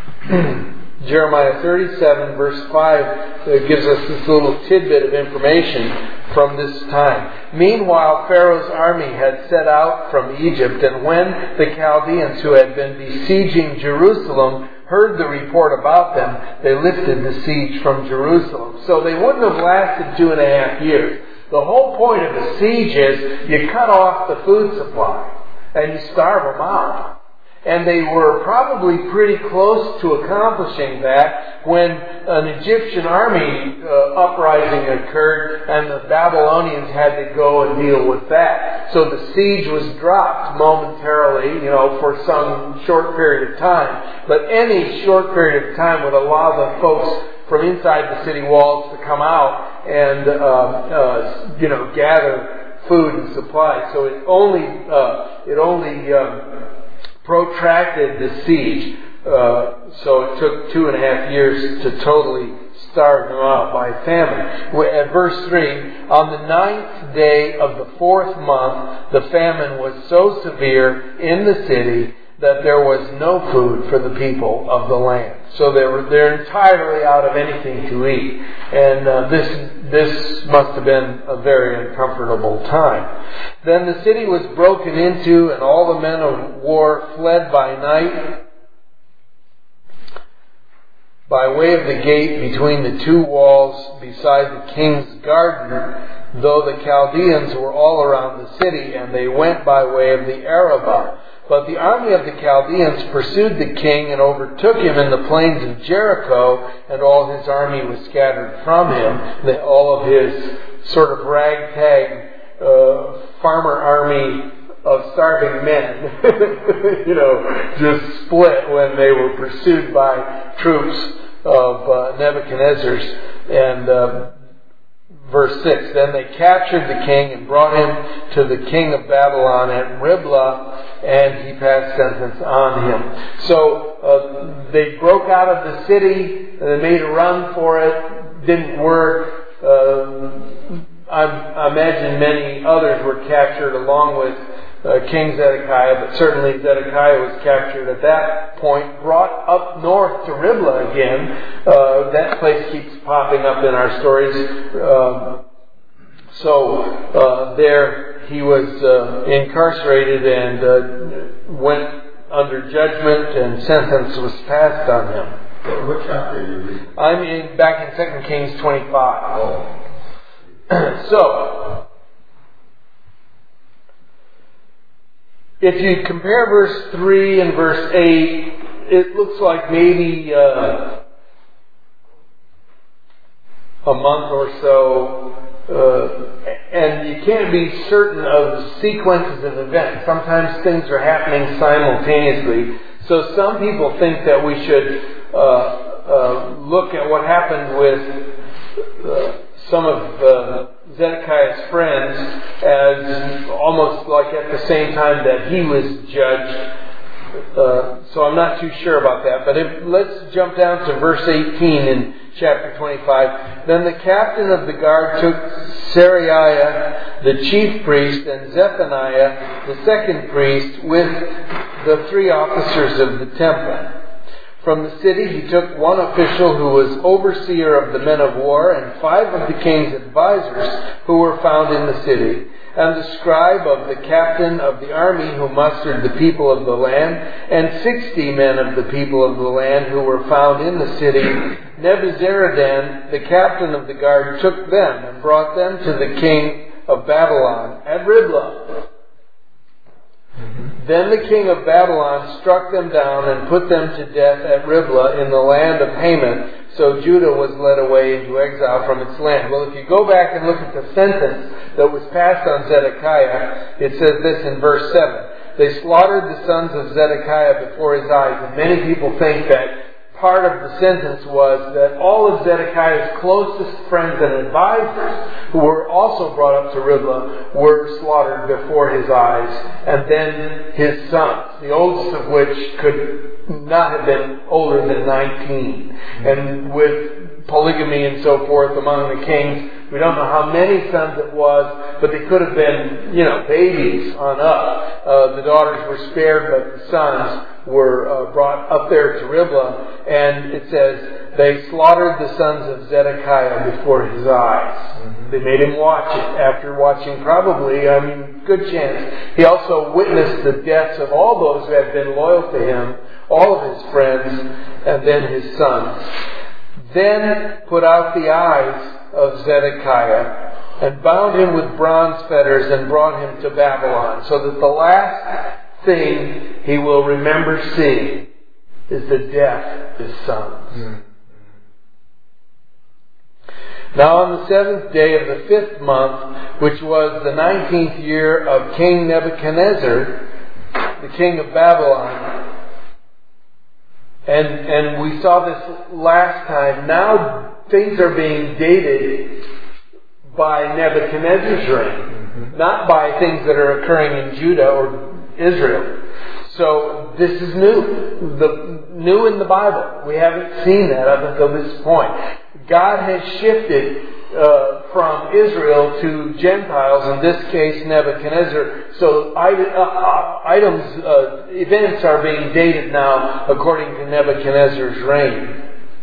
Jeremiah thirty-seven verse five gives us this little tidbit of information from this time. Meanwhile, Pharaoh's army had set out from Egypt, and when the Chaldeans who had been besieging Jerusalem heard the report about them, they lifted the siege from Jerusalem. So they wouldn't have lasted two and a half years. The whole point of a siege is you cut off the food supply and you starve them out. And they were probably pretty close to accomplishing that when an Egyptian army uh, uprising occurred and the Babylonians had to go and deal with that. So the siege was dropped momentarily, you know, for some short period of time. But any short period of time would allow the folks from inside the city walls to come out and, uh, uh, you know, gather food and supplies. So it only, uh, it only um, protracted the siege. Uh, so it took two and a half years to totally starve them out by famine. At verse three, on the ninth day of the fourth month, the famine was so severe in the city that there was no food for the people of the land. So they were, they're entirely out of anything to eat. And uh, this this must have been a very uncomfortable time. Then the city was broken into, and all the men of war fled by night by way of the gate between the two walls beside the king's garden, though the Chaldeans were all around the city, and they went by way of the Arabah. But the army of the Chaldeans pursued the king and overtook him in the plains of Jericho, and all his army was scattered from him. The, all of his sort of ragtag uh, farmer army of starving men, you know, just split when they were pursued by troops of uh, Nebuchadnezzar's. And uh, verse six, then they captured the king and brought him to the king of Babylon at Riblah, and he passed sentence on him. So uh, they broke out of the city, and they made a run for it, didn't work. Uh, I, I imagine many others were captured along with Uh, King Zedekiah, but certainly Zedekiah was captured at that point, brought up north to Riblah again. Uh, that place keeps popping up in our stories. Uh, so uh, there he was uh, incarcerated and uh, went under judgment, and sentence was passed on him. What chapter are you reading? I'm in, back in Second Kings twenty-five. Oh. So, if you compare verse three and verse eight, it looks like maybe uh, a month or so, uh, and you can't be certain of sequences of events. Sometimes things are happening simultaneously. So some people think that we should uh, uh, look at what happened with uh, some of uh, Zedekiah's friends as almost like at the same time that he was judged. Uh, so I'm not too sure about that. But if, let's jump down to verse eighteen in chapter twenty-five. Then the captain of the guard took Seraiah, the chief priest, and Zephaniah, the second priest, with the three officers of the temple. From the city he took one official who was overseer of the men of war, and five of the king's advisors who were found in the city, and the scribe of the captain of the army who mustered the people of the land, and sixty men of the people of the land who were found in the city. Nebuzaradan, the captain of the guard, took them and brought them to the king of Babylon at Riblah. Then the king of Babylon struck them down and put them to death at Riblah in the land of Hamath. So Judah was led away into exile from its land. Well, if you go back and look at the sentence that was passed on Zedekiah, it says this in verse seven. They slaughtered the sons of Zedekiah before his eyes. And many people think that part of the sentence was that all of Zedekiah's closest friends and advisors, who were also brought up to Riblah, were slaughtered before his eyes, and then his sons, the oldest of which could not have been older than nineteen. And with polygamy and so forth among the kings, we don't know how many sons it was, but they could have been, you know, babies on up. Uh, the daughters were spared, but the sons were uh, brought up there to Riblah, and it says, they slaughtered the sons of Zedekiah before his eyes. Mm-hmm. They made him watch it. After watching probably, I mean, good chance. He also witnessed the deaths of all those who had been loyal to him, all of his friends, and then his sons. Then put out the eyes of Zedekiah, and bound him with bronze fetters, and brought him to Babylon, so that the last thing he will remember seeing is the death of his sons. Mm. Now on the seventh day of the fifth month, which was the nineteenth year of King Nebuchadnezzar, the king of Babylon, and and we saw this last time, now things are being dated by Nebuchadnezzar's reign, mm-hmm. not by things that are occurring in Judah or Israel. So this is new, the new in the Bible. We haven't seen that up until this point. God has shifted uh, from Israel to Gentiles, in this case Nebuchadnezzar. So items, uh, events are being dated now according to Nebuchadnezzar's reign.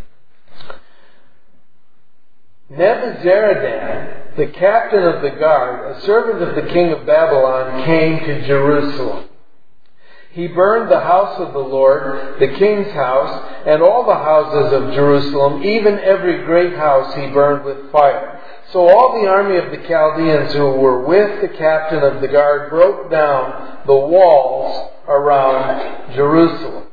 Nebuzaradan, the captain of the guard, a servant of the king of Babylon, came to Jerusalem. He burned the house of the Lord, the king's house, and all the houses of Jerusalem, even every great house he burned with fire. So all the army of the Chaldeans who were with the captain of the guard broke down the walls around Jerusalem.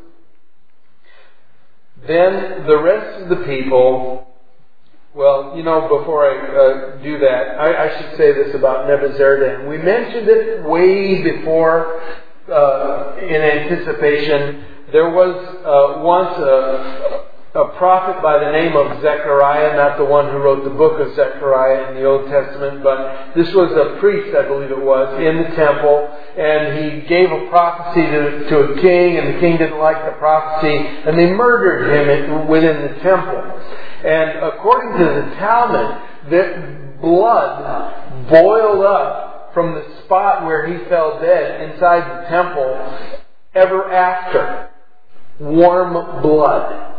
Then the rest of the people... Well, you know, before I uh, do that, I, I should say this about Nebuzaradan. We mentioned it way before uh, in anticipation. There was uh, once a, a prophet by the name of Zechariah, not the one who wrote the book of Zechariah in the Old Testament, but this was a priest, I believe it was, in the temple, and he gave a prophecy to, to a king, and the king didn't like the prophecy, and they murdered him within the temple. And according to the Talmud, that blood boiled up from the spot where he fell dead inside the temple ever after. Warm blood.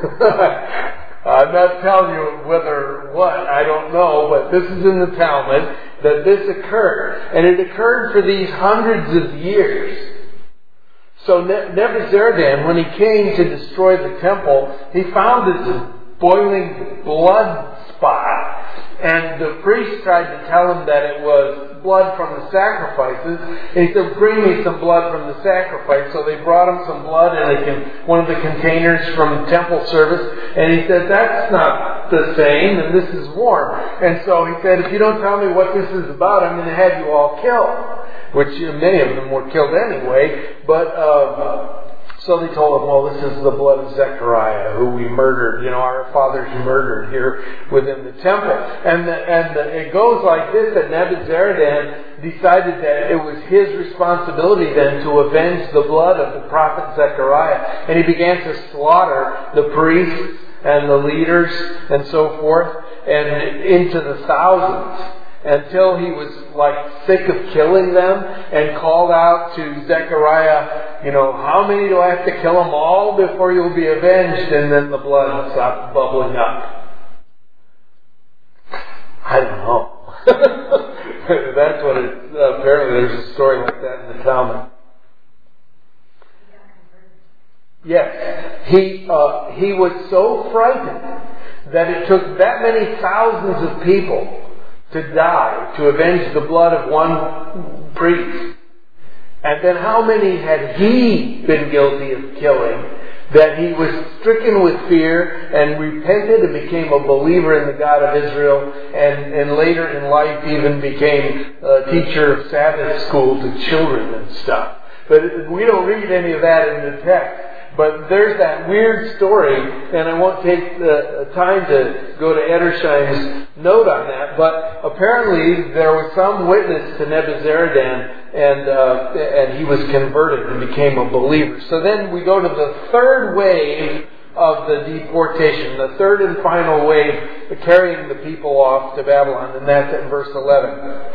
I'm not telling you whether what, I don't know, but this is in the Talmud, that this occurred. And it occurred for these hundreds of years. So Nebuzaradan, when he came to destroy the temple, he found this boiling blood spot, and the priest tried to tell him that it was blood from the sacrifices, and he said, bring me some blood from the sacrifice. So they brought him some blood in a, one of the containers from temple service, and he said, that's not the same, and this is warm. And so he said, if you don't tell me what this is about, I'm going to have you all killed, which many of them were killed anyway, but uh, so they told him, well, this is the blood of Zechariah, who we murdered, you know, our fathers murdered here within the temple. And the, and the, it goes like this, that Nebuzaradan decided that it was his responsibility then to avenge the blood of the prophet Zechariah. And he began to slaughter the priests and the leaders and so forth, and into the thousands, until he was like sick of killing them and called out to Zechariah, you know, how many do I have to kill them all before you'll be avenged? And then the blood stopped bubbling up. I don't know. That's what it, uh, apparently there's a story like that in the Talmud. Yes. He, uh, he was so frightened that it took that many thousands of people to die, to avenge the blood of one priest. And then how many had he been guilty of killing, that he was stricken with fear and repented and became a believer in the God of Israel, and, and later in life even became a teacher of Sabbath school to children and stuff. But we don't read any of that in the text. But there's that weird story, and I won't take the time to go to Edersheim's note on that, but apparently there was some witness to Nebuzaradan, and uh, and he was converted and became a believer. So then we go to the third wave of the deportation, the third and final wave, carrying the people off to Babylon, and that's at verse eleven.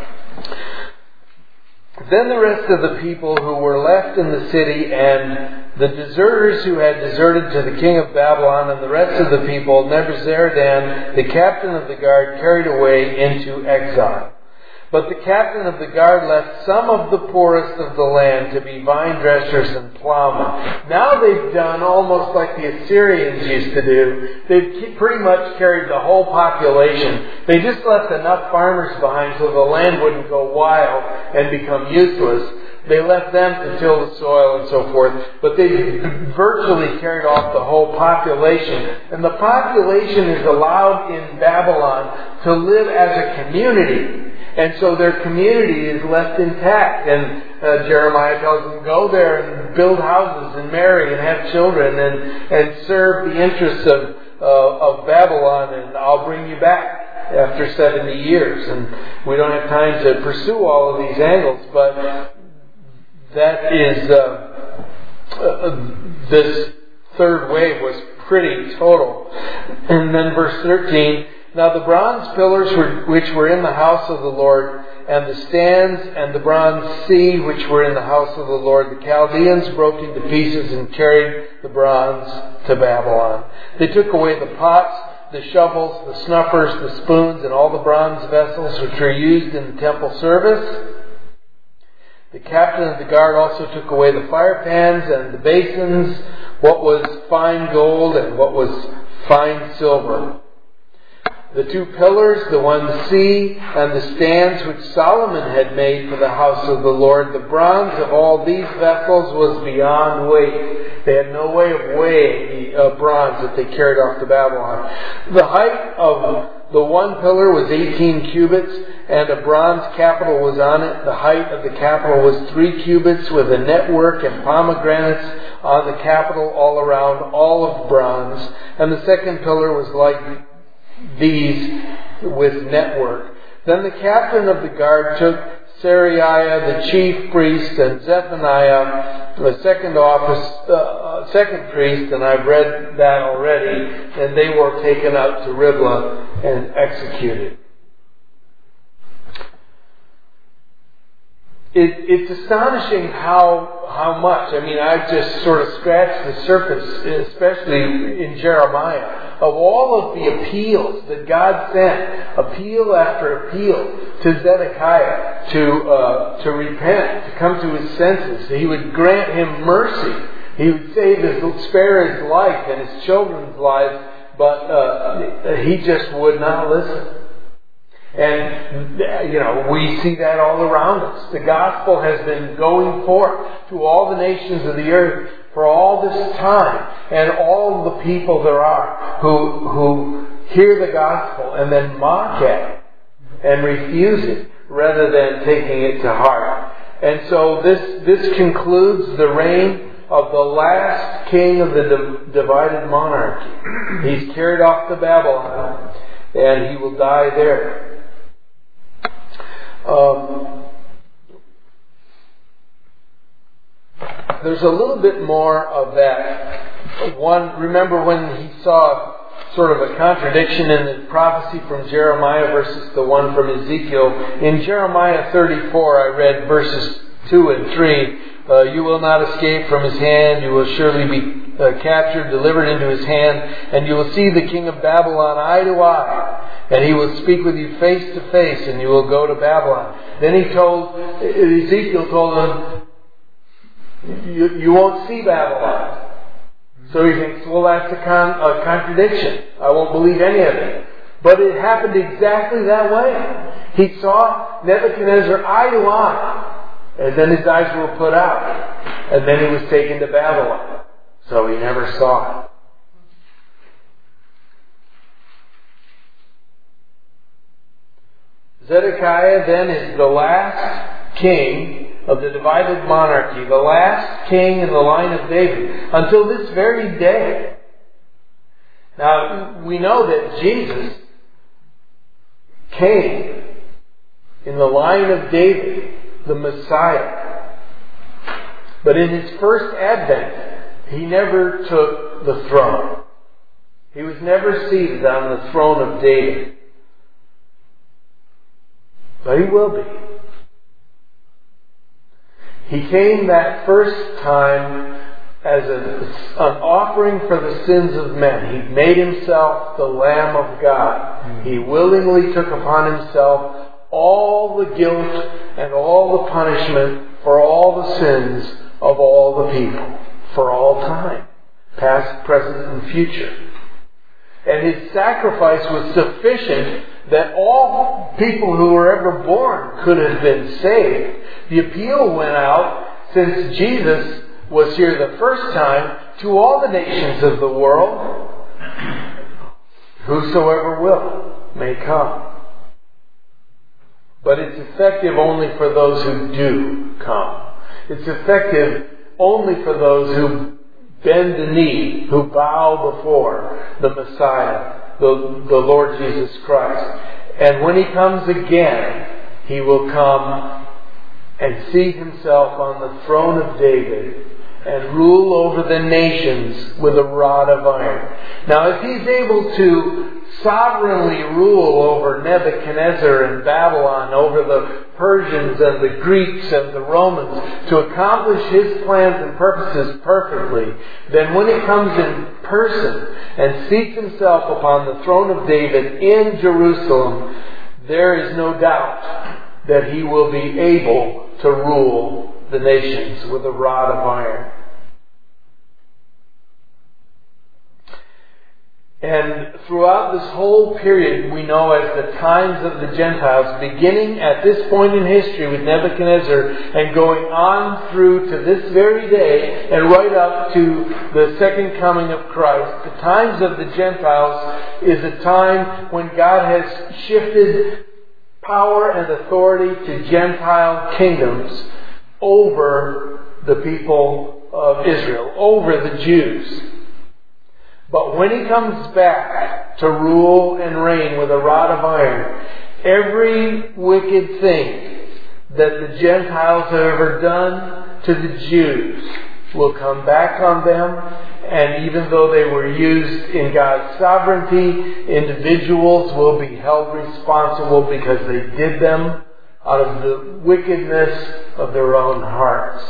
Then the rest of the people who were left in the city, and the deserters who had deserted to the king of Babylon, and the rest of the people, Nebuzaradan, the captain of the guard, carried away into exile. But the captain of the guard left some of the poorest of the land to be vine dressers and plowmen. Now they've done almost like the Assyrians used to do. They've pretty much carried the whole population. They just left enough farmers behind so the land wouldn't go wild and become useless. They left them to till the soil and so forth. But they virtually carried off the whole population. And the population is allowed in Babylon to live as a community. And so their community is left intact. And uh, Jeremiah tells them, go there and build houses and marry and have children and, and serve the interests of, uh, of Babylon, and I'll bring you back. after seventy years. And we don't have time to pursue all of these angles, but that is, uh, uh, this third wave was pretty total. And then verse thirteen, now the bronze pillars were, which were in the house of the Lord, and the stands and the bronze sea which were in the house of the Lord, the Chaldeans broke into pieces and carried the bronze to Babylon. They took away the pots, the shovels, the snuffers, the spoons, and all the bronze vessels which were used in the temple service. The captain of the guard also took away the fire pans and the basins, what was fine gold and what was fine silver. The two pillars, the one sea, and the stands which Solomon had made for the house of the Lord, the bronze of all these vessels was beyond weight. They had no way of weighing the uh, bronze that they carried off to Babylon. The height of the one pillar was eighteen cubits, and a bronze capital was on it. The height of the capital was three cubits, with a network and pomegranates on the capital all around, all of bronze. And the second pillar was like these with network. Then the captain of the guard took Seraiah, the chief priest, and Zephaniah, the second office, uh, second priest, and I've read that already, and they were taken out to Riblah and executed. It, it's astonishing how how much. I mean, I've just sort of scratched the surface, especially in Jeremiah, of all of the appeals that God sent, appeal after appeal to Zedekiah to uh, to repent, to come to his senses. He would grant him mercy. He would save his, spare his life and his children's lives, but uh, he just would not listen. And, you know, we see that all around us. The gospel has been going forth to all the nations of the earth for all this time. And all the people there are who, who hear the gospel and then mock at it and refuse it rather than taking it to heart. And so this, this concludes the reign of the last king of the div- divided monarchy. He's carried off to Babylon and he will die there. Um, there's a little bit more of that. One, remember when he saw sort of a contradiction in the prophecy from Jeremiah versus the one from Ezekiel. In Jeremiah thirty-four, I read verses two and three. Uh, you will not escape from his hand. You will surely be uh, captured, delivered into his hand, and you will see the king of Babylon eye to eye. And he will speak with you face to face, and you will go to Babylon. Then he told, Ezekiel told him, you, you won't see Babylon. So he thinks, well, that's a, con- a contradiction. I won't believe any of it. But it happened exactly that way. He saw Nebuchadnezzar eye to eye, and then his eyes were put out. And then he was taken to Babylon. So he never saw it. Zedekiah then is the last king of the divided monarchy, the last king in the line of David, until this very day. Now, we know that Jesus came in the line of David, the Messiah. But in his first advent, he never took the throne. He was never seated on the throne of David. But he will be. He came that first time as a, an offering for the sins of men. He made himself the Lamb of God. Mm-hmm. He willingly took upon himself all the guilt and all the punishment for all the sins of all the people, for all time, past, present, and future. And his sacrifice was sufficient that all people who were ever born could have been saved. The appeal went out, since Jesus was here the first time, to all the nations of the world. Whosoever will may come. But it's effective only for those who do come. It's effective only for those who bend the knee, who bow before the Messiah the, the Lord Jesus Christ. And when He comes again, He will come and seat Himself on the throne of David and rule over the nations with a rod of iron. Now, if He's able to sovereignly rule over Nebuchadnezzar and Babylon, over the Persians and the Greeks and the Romans, to accomplish His plans and purposes perfectly, then when He comes in person and seats Himself upon the throne of David in Jerusalem, there is no doubt that He will be able to rule the nations with a rod of iron. And throughout this whole period, we know as the times of the Gentiles, beginning at this point in history with Nebuchadnezzar and going on through to this very day and right up to the second coming of Christ, the times of the Gentiles is a time when God has shifted power and authority to Gentile kingdoms over the people of Israel, over the Jews. But when He comes back to rule and reign with a rod of iron, every wicked thing that the Gentiles have ever done to the Jews will come back on them. And even though they were used in God's sovereignty, individuals will be held responsible because they did them out of the wickedness of their own hearts.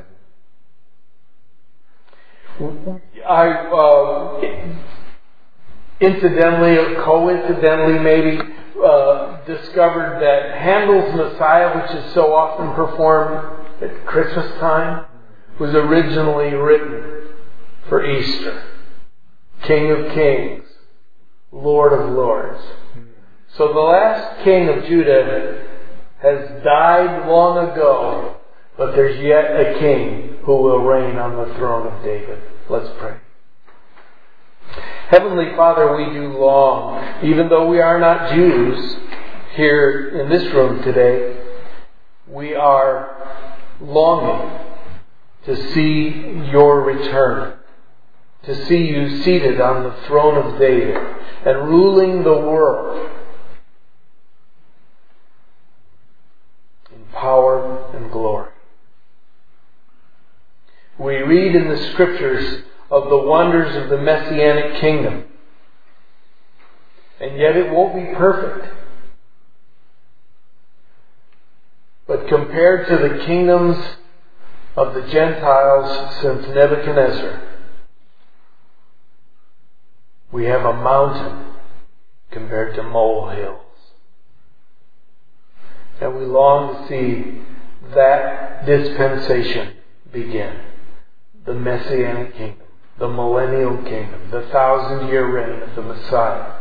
I uh, incidentally or coincidentally maybe uh, discovered that Handel's Messiah, which is so often performed at Christmas time, was originally written for Easter. King of Kings, Lord of Lords. So the last king of Judah has died long ago, but there's yet a king who will reign on the throne of David. Let's pray. Heavenly Father, we do long, even though we are not Jews here in this room today, we are longing to see your return, to see you seated on the throne of David and ruling the world in power and glory. We read in the Scriptures of the wonders of the Messianic kingdom. And yet it won't be perfect. But compared to the kingdoms of the Gentiles since Nebuchadnezzar, we have a mountain compared to molehills. And we long to see that dispensation begin. The Messianic kingdom, the millennial kingdom, the thousand year reign of the Messiah.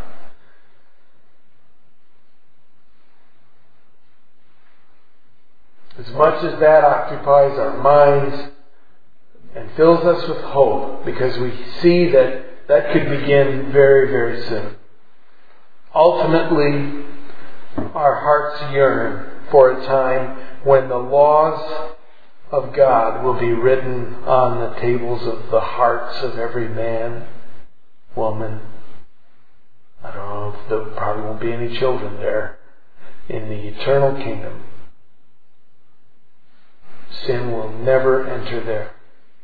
As much as that occupies our minds and fills us with hope, because we see that that could begin very, very soon. Ultimately, our hearts yearn for a time when the laws of God will be written on the tables of the hearts of every man, woman. I don't know if there probably won't be any children there in the eternal kingdom. Sin will never enter there.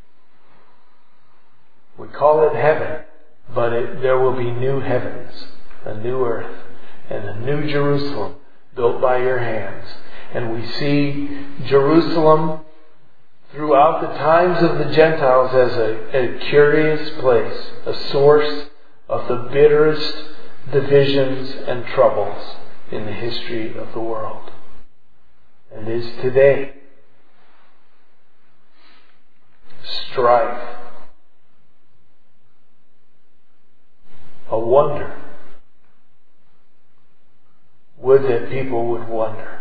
We call it heaven, but it, there will be new heavens, a new earth, and a new Jerusalem built by your hands. And we see Jerusalem throughout the times of the Gentiles as a, a curious place, a source of the bitterest divisions and troubles in the history of the world. And is today. Strife. A wonder. Would that people would wonder.